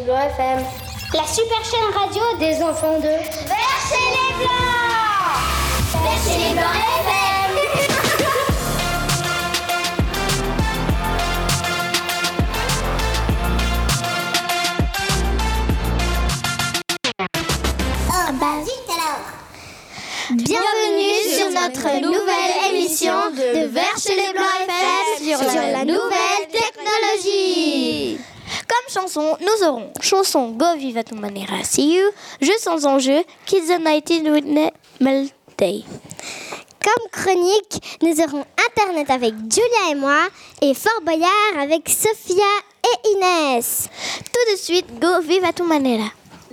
Blancs FM. La super chaîne radio des enfants de Vers chez les Blancs. Vers chez les Blancs FM. Oh, bah vite alors. Bienvenue sur notre nouvelle émission de Vers chez les Blancs FM sur la nouvelle technologie. Comme chanson, nous aurons chanson Go Viva Tu Manera See You, Jeux sans enjeu, Kids United with Day. Comme chronique, nous aurons Internet avec Julia et moi et Fort Boyard avec Sophia et Inès. Tout de suite, Go Viva Tu Manera.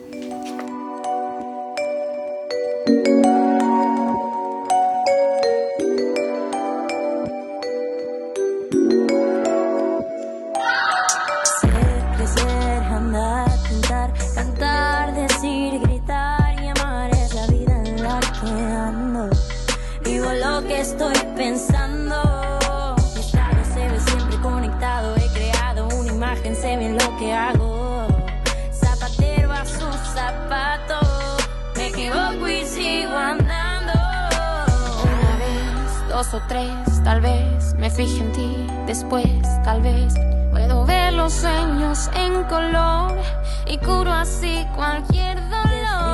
Estoy pensando, mi estado se ve siempre conectado. He creado una imagen, sé bien lo que hago. Zapatero a su zapato, me equivoco y sigo andando. Una vez, dos o tres, tal vez me fijo en ti. Después, tal vez puedo ver los sueños en color y curo así cualquier dolor.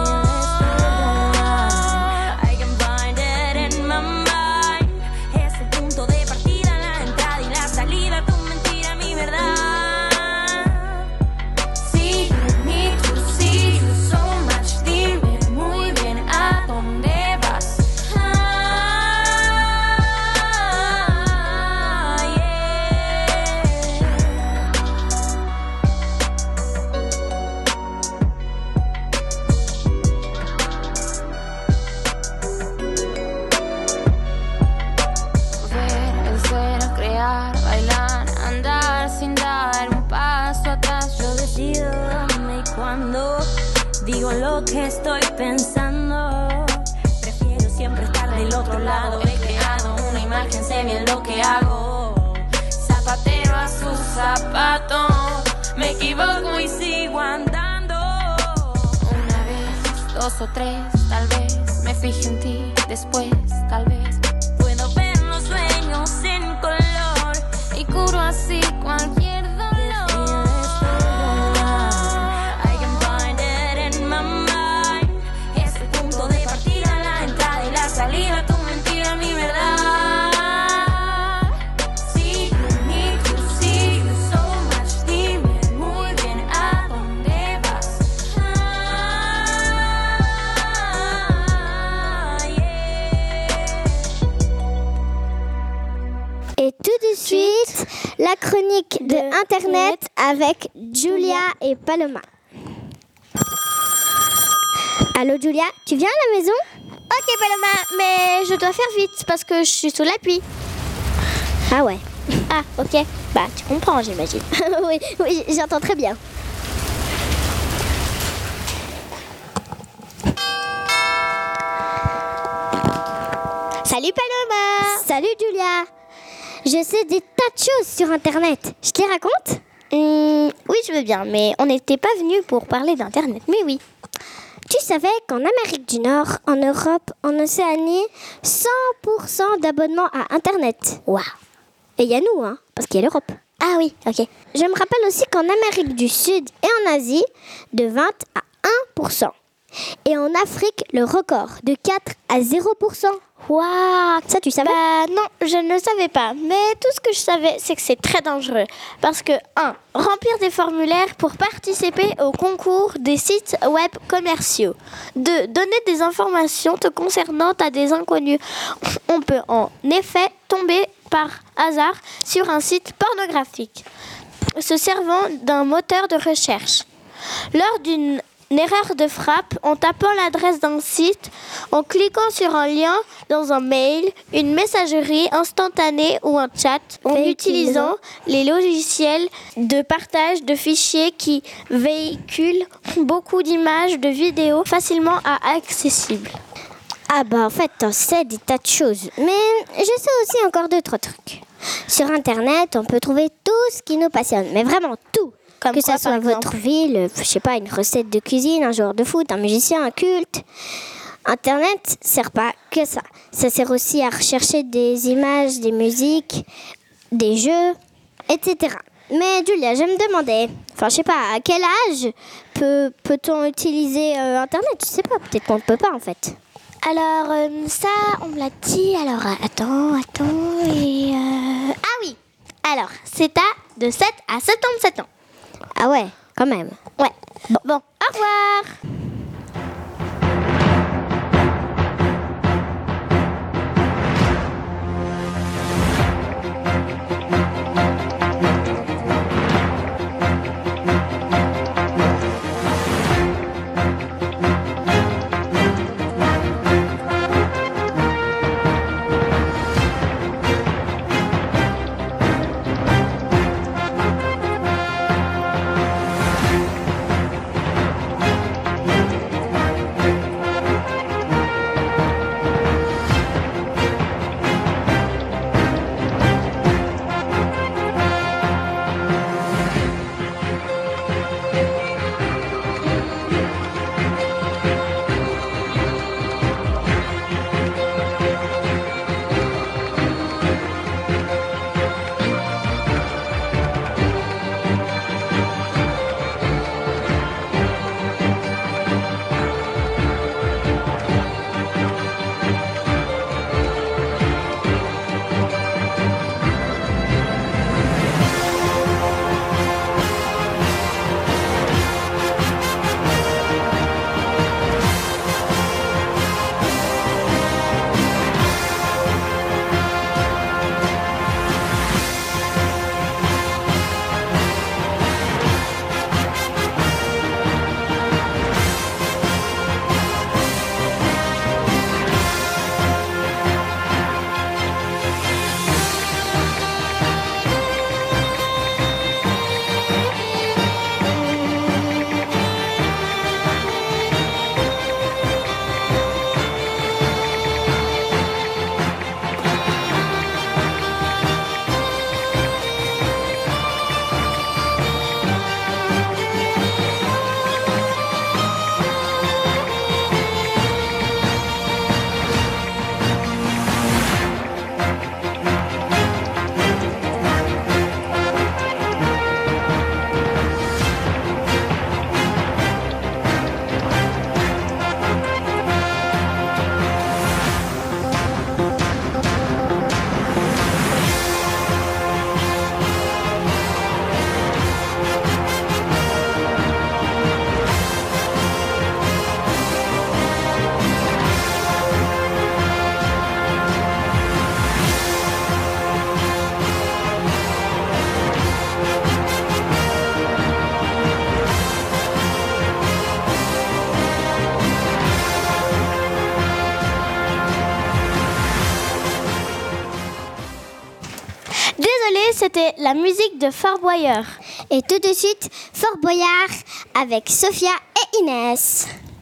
Digo lo que estoy pensando, prefiero siempre estar del otro lado. He creado una imagen, sé bien lo que hago. Zapatero a su zapato, me equivoco y sigo andando. Una vez, dos o tres, tal vez me fijo en ti. Después, tal vez puedo ver los sueños en color y curo así cualquier dolor. Salida, tu mentira, mi verdad. See you so much. Dime muy bien a dónde vas. Et tout de suite, la chronique de Internet avec Julia et Paloma. Allô Julia, tu viens à la maison ? Ok Paloma, mais je dois faire vite parce que je suis sous la pluie. Ah ouais. Ah ok, bah tu comprends j'imagine. oui, j'entends très bien. Salut Paloma. Salut Julia. Je sais des tas de choses sur Internet. Je te les raconte ? Oui je veux bien, mais on n'était pas venus pour parler d'Internet, mais oui. Tu savais qu'en Amérique du Nord, en Europe, en Océanie, 100% d'abonnements à Internet. Waouh. Et il y a nous, hein, parce qu'il y a l'Europe. Ah oui, ok. Je me rappelle aussi qu'en Amérique du Sud et en Asie, de 20 à 1%. Et en Afrique, le record, de 4 à 0%. Waouh. Ça, tu savais ? Bah non, je ne le savais pas. Mais tout ce que je savais, c'est que c'est très dangereux. Parce que 1. Remplir des formulaires pour participer au concours des sites web commerciaux. 2. Donner des informations te concernant à des inconnus. On peut en effet tomber par hasard sur un site pornographique, se servant d'un moteur de recherche. Lors d'une erreur de frappe, en tapant l'adresse d'un site, en cliquant sur un lien dans un mail, une messagerie instantanée ou un chat, en utilisant les logiciels de partage de fichiers qui véhiculent beaucoup d'images, de vidéos facilement accessibles. Ah bah en fait, t'en sais des tas de choses. Mais je sais aussi encore 2-3 trucs. Sur Internet, on peut trouver tout ce qui nous passionne. Mais vraiment tout. Comme que quoi, ça soit par exemple votre ville, je sais pas, une recette de cuisine, un joueur de foot, un musicien, un culte. Internet sert pas que ça. Ça sert aussi à rechercher des images, des musiques, des jeux, etc. Mais Julia, je me demandais, je sais pas, à quel âge peut-on utiliser Internet? Je sais pas, peut-être qu'on ne peut pas en fait. Alors, ça, on me l'a dit. Alors, attends. Et. Ah oui! Alors, c'est de 7 à 77 ans. Ah ouais, quand même. Ouais. Bon, au revoir! Désolée, c'était la musique de Fort Boyard. Et tout de suite, Fort Boyard avec Sophia et Inès.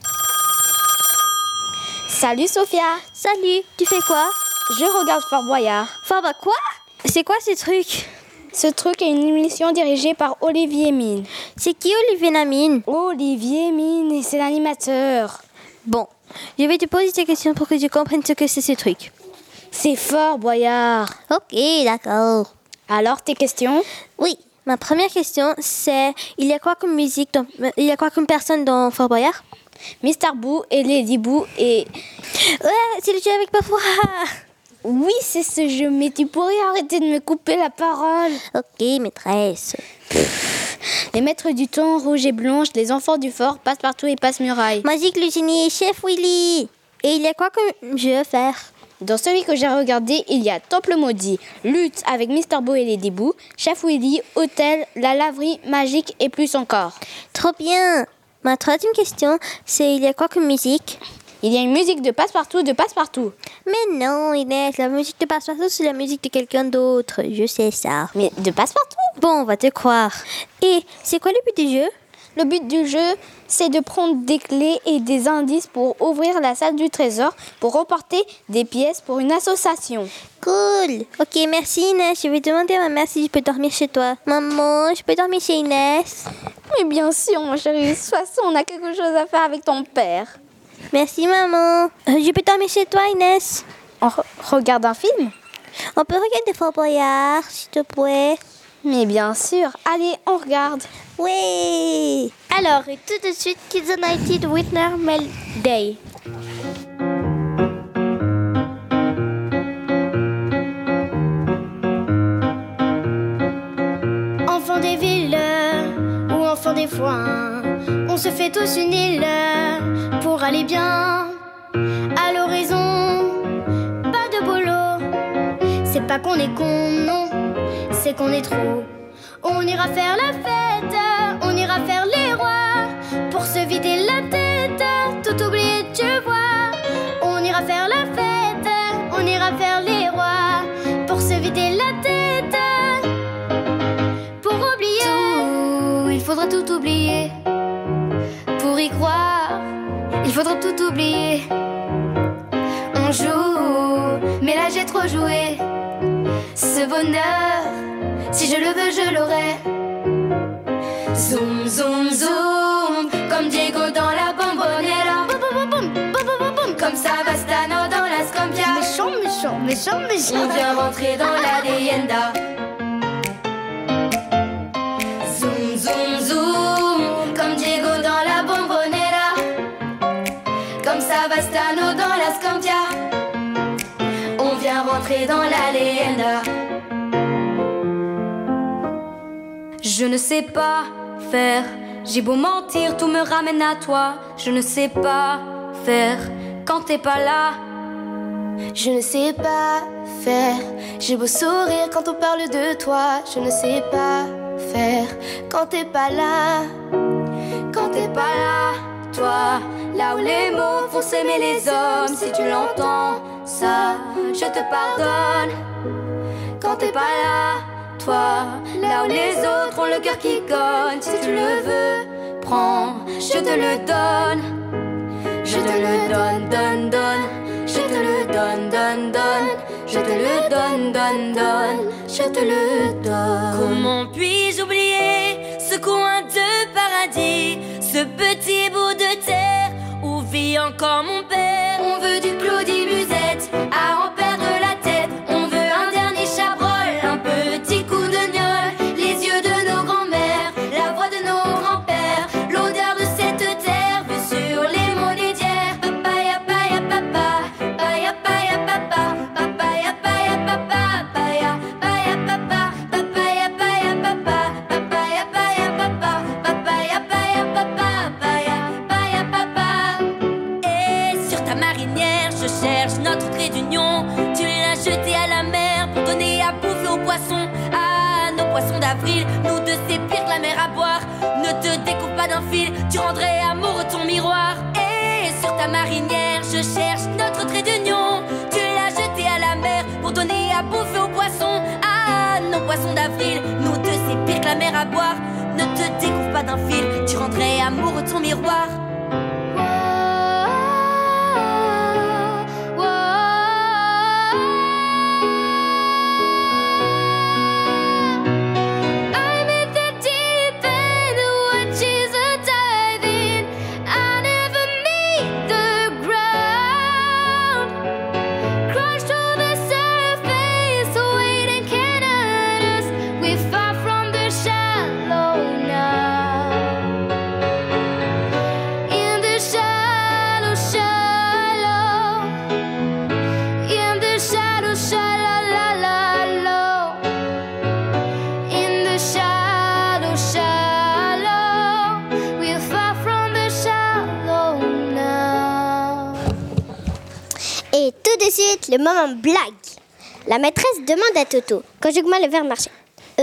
Salut Sophia. Salut, tu fais quoi? Je regarde Fort Boyard. Quoi? C'est quoi ces trucs? Ce truc est une émission dirigée par Olivier Mine. C'est qui Olivier Mine? Olivier Mine, et c'est l'animateur. Bon, je vais te poser des questions pour que tu comprennes ce que c'est ce truc. C'est Fort Boyard. Ok, d'accord. Alors, tes questions? Oui, ma première question, c'est il y a quoi comme comme personne dans Fort Boyard? Mr. Boo et Lady Boo et... Ouais, c'est le jeu avec Parfois. Oui, c'est ce jeu, mais tu pourrais arrêter de me couper la parole. Ok, maîtresse. Les maîtres du temps, Rouge et Blanche, les enfants du fort, Passe-Partout et Passe-Muraille. Magique le génie et Chef Willy. Et il y a quoi comme jeu à faire? Dans celui que j'ai regardé, il y a Temple Maudit, Lutte avec Mr. Boo et Lady Boo, Chef Willy, Hôtel, la laverie, Magique et plus encore. Trop bien. Ma troisième question, c'est il y a quoi comme musique? Il y a une musique de Passe-Partout, Mais non, Inès, la musique de Passe-Partout, c'est la musique de quelqu'un d'autre. Je sais ça. Mais de Passe-Partout? Bon, on va te croire. Et c'est quoi le but du jeu? Le but du jeu, c'est de prendre des clés et des indices pour ouvrir la salle du trésor pour remporter des pièces pour une association. Cool. Ok, merci Inès. Je vais demander à ma mère si je peux dormir chez toi. Maman, je peux dormir chez Inès? Mais bien sûr, mon chéri. De toute façon, on a quelque chose à faire avec ton père. Merci maman. Je peux dormir chez toi Inès? On regarde un film? On peut regarder Fort Boyard, s'il te plaît? Mais bien sûr. Allez, on regarde. Oui. Alors, tout de suite, Kids United Winter Mail Day. Enfants des villes ou enfants des foins, on se fait tous une île pour aller bien à l'horizon. Pas de boulot, c'est pas qu'on est con, non, c'est qu'on est trop. On ira faire la fête, on ira faire les rois pour se vider la tête, tout oublier, tu vois. On ira faire la fête, on ira faire les rois pour se vider la tête. Pour oublier tout, il faudra tout oublier. Pour y croire, il faudra tout oublier. On joue, mais là j'ai trop joué. Ce bonheur, si je le veux, je l'aurai. Zoom, zoom, zoom, comme Diego dans la bombonera. Boum, boum, boum, boum, boum, boum, boum, comme Savastano dans la Scampia. Méchant, méchant, méchant, méchant. On vient rentrer dans la leyenda. Zoom, zoom, zoom, comme Diego dans la bombonera. Comme Savastano dans la Scampia. On vient rentrer dans la leyenda. Je ne sais pas faire, j'ai beau mentir, tout me ramène à toi. Je ne sais pas faire quand t'es pas là. Je ne sais pas faire, j'ai beau sourire quand on parle de toi. Je ne sais pas faire quand t'es pas là. Quand t'es pas là, toi, là où les mots font s'aimer les hommes. Si tu l'entends, ça, je te pardonne. Quand t'es pas là, toi, là où les autres ont le cœur qui cogne. Si tu le veux, prends, je te le donne. Je te le donne, donne, donne. Je te le donne, donne, donne. Je te le donne, donne, donne. Je te le donne. Comment puis-je oublier ce coin de paradis, ce petit bout de terre où vit encore mon père? On veut du Claudie Musette à en perdre la tête. On veut un dernier chabrol, un petit coup de gnôle, les yeux de nos grands-mères, la voix de nos grands-pères, l'odeur de cette terre vue sur les monnaies d'hier. Papaya, paya, papa, paya, paya, papa, papaya, paya, papa, paya, paya, papa, papaya, paya, papa, papaya, paya, papa, papaya, paya, papa, paya, paya, papa. Et sur ta marinière, je cherche notre trait d'union. Tu l'as jeté à la mer pour donner à bouffer aux poissons. Ah, nos poissons d'avril, nous deux c'est pire que la mer à boire. Ne te découpe pas d'un fil, tu rendrais amoureux ton miroir. Et sur ta marinière, je cherche notre trait d'union. Tu l'as jeté à la mer pour donner à bouffer aux poissons. Ah, nos poissons d'avril, nous deux c'est pire que la mer à boire. Ne te découpe pas d'un fil, tu rendrais amoureux ton miroir. I'm in the deep end, watches a diving. I never meet the ground. Crash to the surface, waiting can hurt us. We're far from the shallow now. In the shallow, shallow. In the shadow, shallow, la, la, low. In the shallow, shallow, we're far from the shallow now. Et tout de suite, le moment blague. La maîtresse demande à Toto, conjugue-moi le verbe marcher.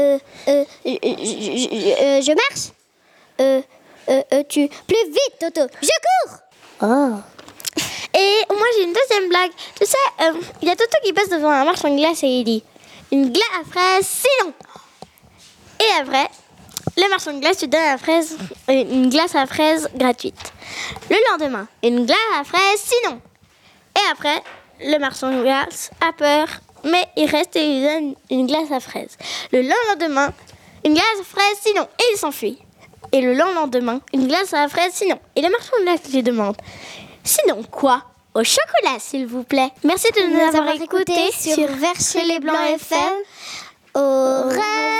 Je marche. Tu plus vite, Toto. Je cours. Oh. Et moi j'ai une deuxième blague. Tu sais, il y a Toto qui passe devant un marchand de glace et il dit: une glace à fraises, c'est long. Et après, Le marchand de glace lui donne une glace à fraises gratuite. Le lendemain, une glace à fraises sinon. Et après, le marchand de glace a peur, mais il reste et lui donne une glace à fraises. Le lendemain, une glace à fraises sinon, et il s'enfuit. Et le lendemain, une glace à fraises sinon. Et le marchand de glace lui demande: sinon quoi? Au chocolat, s'il vous plaît. Merci de nous avoir écoutés sur Vers chez les Blancs FM. Au revoir.